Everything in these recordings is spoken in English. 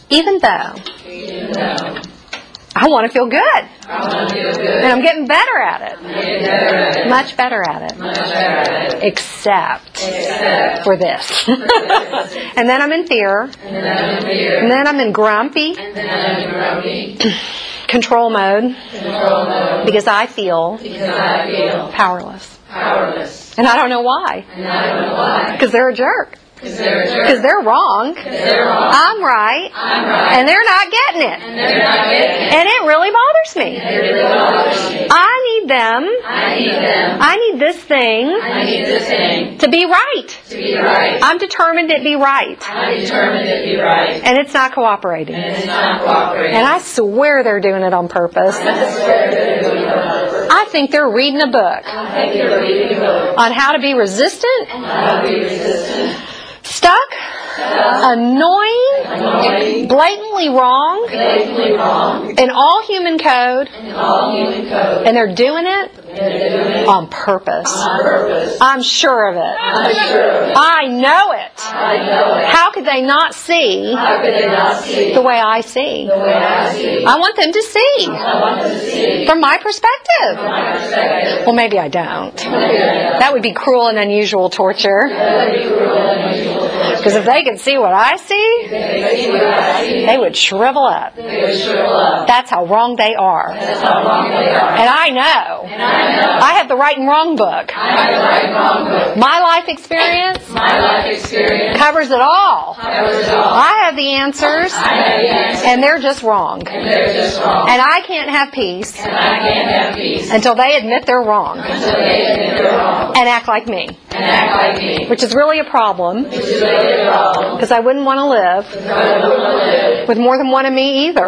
Even though I want to feel good. And I'm getting better at it. Much better at it. Except for this. And then I'm in fear. And then I'm in grumpy. Control mode. Because I feel powerless. And I don't know why. Because they're a jerk. Because they're wrong. I'm right. And they're not getting it. And it really bothers me. I need them. I need this thing to be right. I'm determined it be right. And it's not cooperating. And I swear they're doing it on purpose. I think they're reading a book on how to be resistant, stuck, annoying, blatantly wrong, in all human code, and they're doing it on purpose. I'm sure of it. I know it. How could they not see the way I see? I want them to see from my perspective. Well, maybe I don't. That would be cruel and unusual torture. Because if they could see what I see, they would shrivel up. That's how wrong they are. And I know. I have the right and wrong book. My life experience covers it all. I have the answers, and they're just wrong. And I can't have peace until they admit they're wrong and act like me. Which is really a problem. Because I wouldn't want to live with more than one of me either.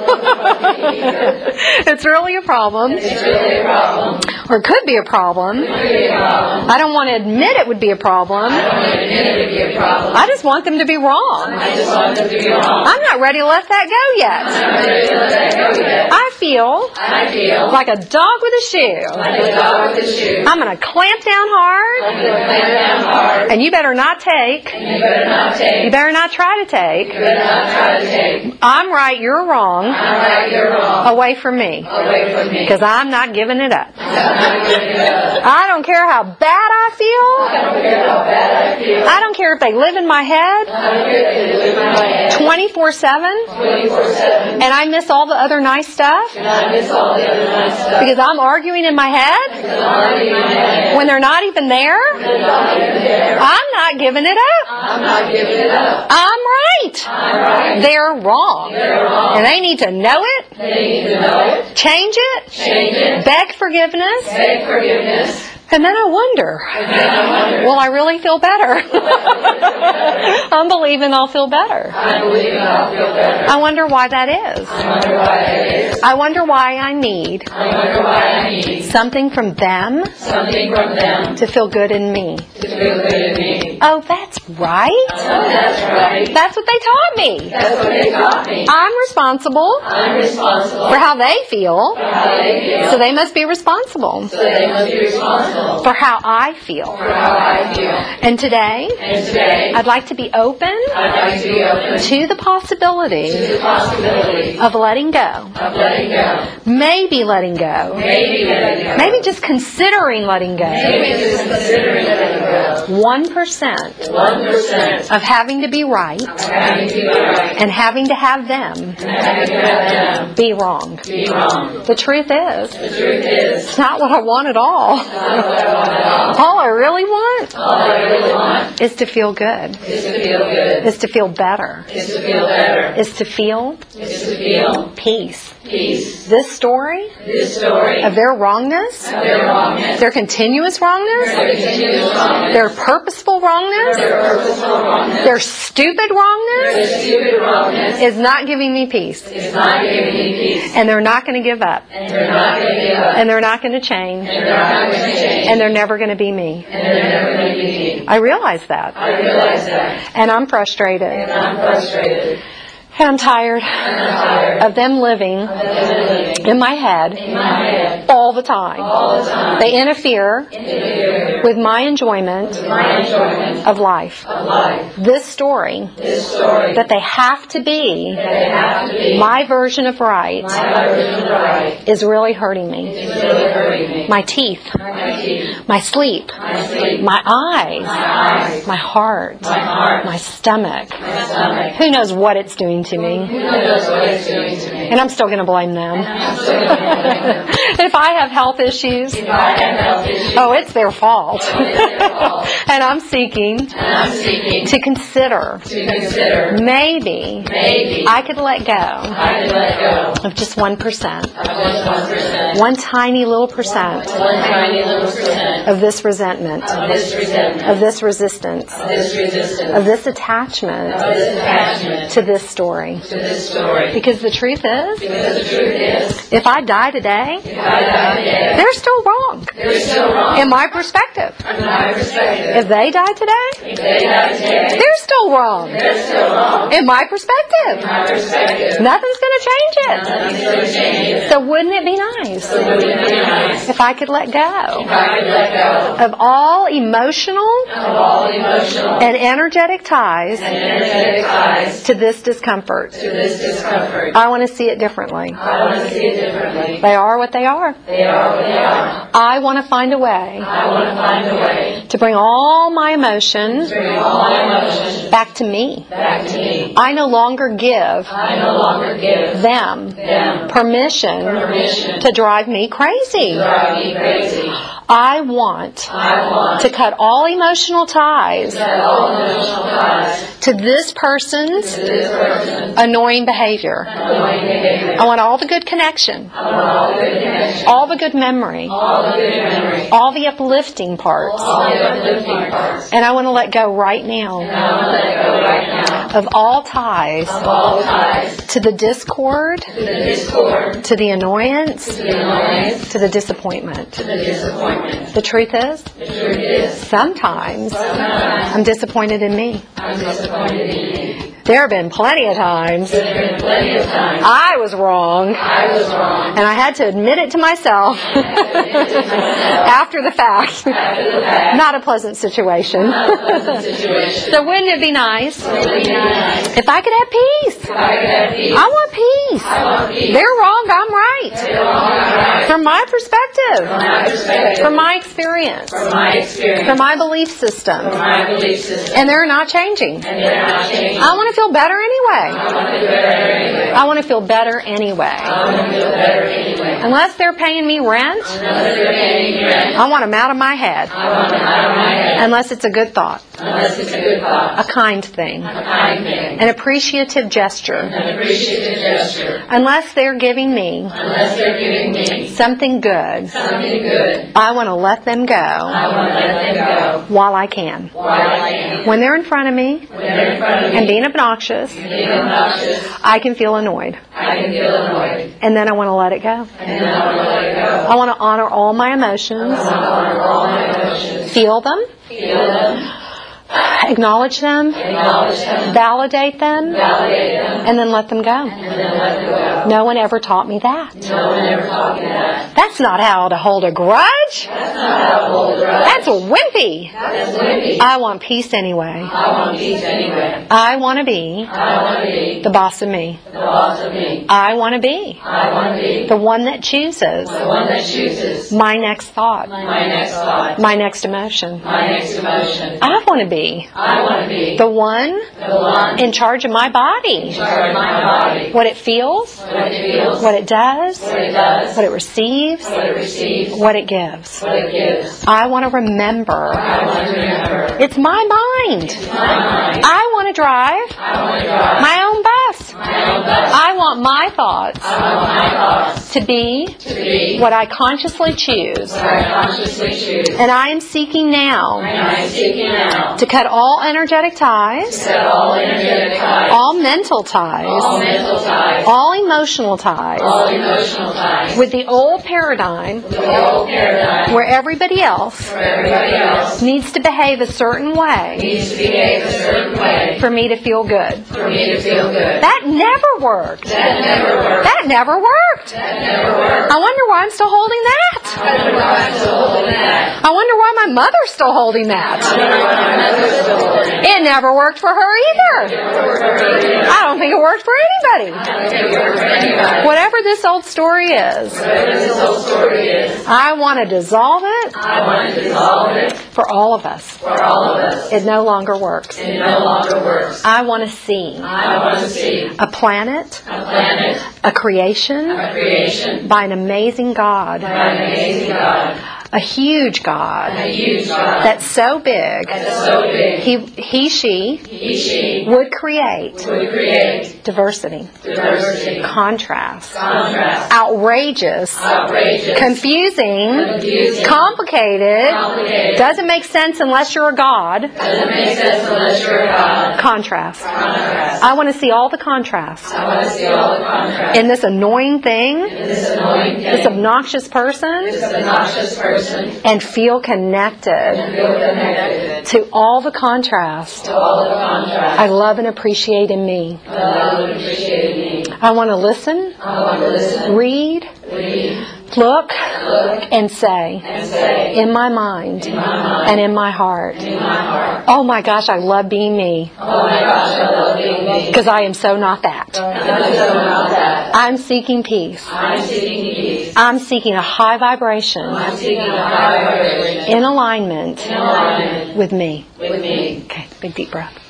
It's really a problem. Or it could be a problem. I don't want to admit it would be a problem. I just want them to be wrong. I'm not ready to let that go yet. I feel like a dog with a shoe. I'm going to clamp down hard. And you better not take. You better not try to take. I'm right, you're wrong. Away from me. Because I'm not giving it up. I don't care how bad I feel. I don't care if they live in my head 24/7. And I miss all the other nice stuff. Because I'm arguing in my head when they're not even there. I'm not giving it up. I'm right. They're wrong. And they need to know it. Change it. Beg forgiveness. And then I wonder, will I really feel better? I'm believing I'll feel better. I wonder why that is. I wonder why I need something from them to feel good in me. Oh, that's right. That's what they taught me. I'm responsible for how they feel. So they must be responsible for how I feel. And today, I'd like to be open to the possibility of letting go. Maybe letting go. Maybe just considering letting go. 1% of having to be right and having to have them be wrong. The truth is, it's not what I want at all. All I really want is to feel good. Is to feel better. Is to feel peace. This story of their wrongness, their continuous wrongness, their purposeful wrongness, their stupid wrongness is not giving me peace. And they're not going to give up. And they're not going to change. And they're never going to be me. I realize that. And I'm frustrated. And I'm tired of them living in my head all all the time. They interfere with my enjoyment of life. This story that they have to be my version of right is really hurting me. My teeth, my sleep, my eyes, my heart, my stomach. Who knows what it's doing to me? And I'm still going to blame them. If I have health issues, it's their fault. And I'm seeking to consider maybe I could let go of just 1%. 1 tiny little percent of this resentment, of this resistance, of this attachment to this story. Because the truth is, if I die today, they're still wrong. In my perspective. If they die today, they're still wrong. In my perspective. Nothing's going to change it. So wouldn't it be nice if I could let go of all emotional and energetic ties to this discomfort? I want to see it differently. They are what they are. I want to find a way to bring all my emotions back to me. I no longer give them permission to drive me crazy. I want to cut all emotional ties to this person's annoying behavior. I want all the good connection, all the good memory, all the uplifting parts. And I want to let go right now of all ties to the discord, to the annoyance, to the disappointment. The truth is, sometimes I'm disappointed in me. There have been plenty of times I was wrong, and I had to admit it to myself after the fact. Not a pleasant situation. So wouldn't it be nice if I could have peace? I want peace. They're wrong, I'm right. From my perspective, from my experience, from my belief system, and they're not changing. I want to feel better anyway. I want to feel better anyway. Unless they're paying me rent, I want them out of my head. Unless it's a good thought. A kind thing. An appreciative gesture. Unless they're giving me something good, I want to let them go while I can. When they're in front of me and being obnoxious, I can feel annoyed. And then I want to let it go. I want to honor all my emotions, feel them, acknowledge them, validate them, and then let them go. No one ever taught me that. That's not how to hold a grudge. That's wimpy. I want peace anyway. I want to be the boss of me. I want to be the one that chooses my next thought, my next emotion. I want to be the one in charge of my body. What it feels, what it does, what it receives, what it gives. I want to remember. It's my mind. I want to drive my own bus. I want my thoughts to be what I consciously choose. And I am seeking now to cut all energetic ties, all mental ties, all emotional ties, with the old paradigm, where everybody else needs to behave a certain way for me to feel good. That never worked. That never worked. I wonder why I'm still holding that. I wonder why my mother's still holding that. It never worked for her either. I don't think it worked for anybody. Whatever this old story is, I want to dissolve it for all of us. It no longer works. I want to see a planet, a creation by an amazing God. A huge God that's so big, she would create diversity, contrast, outrageous, confusing, complicated, doesn't make sense unless you're a God, contrast. I want to see all the contrast in this annoying thing, this obnoxious person, and feel connected to all the contrast I love and appreciate in me. I want to listen, read, look, and say, in my mind and in my heart, oh my gosh, I love being me. Because I am so not that. I'm seeking peace. I'm seeking a high vibration in alignment with me. Okay, big deep breath.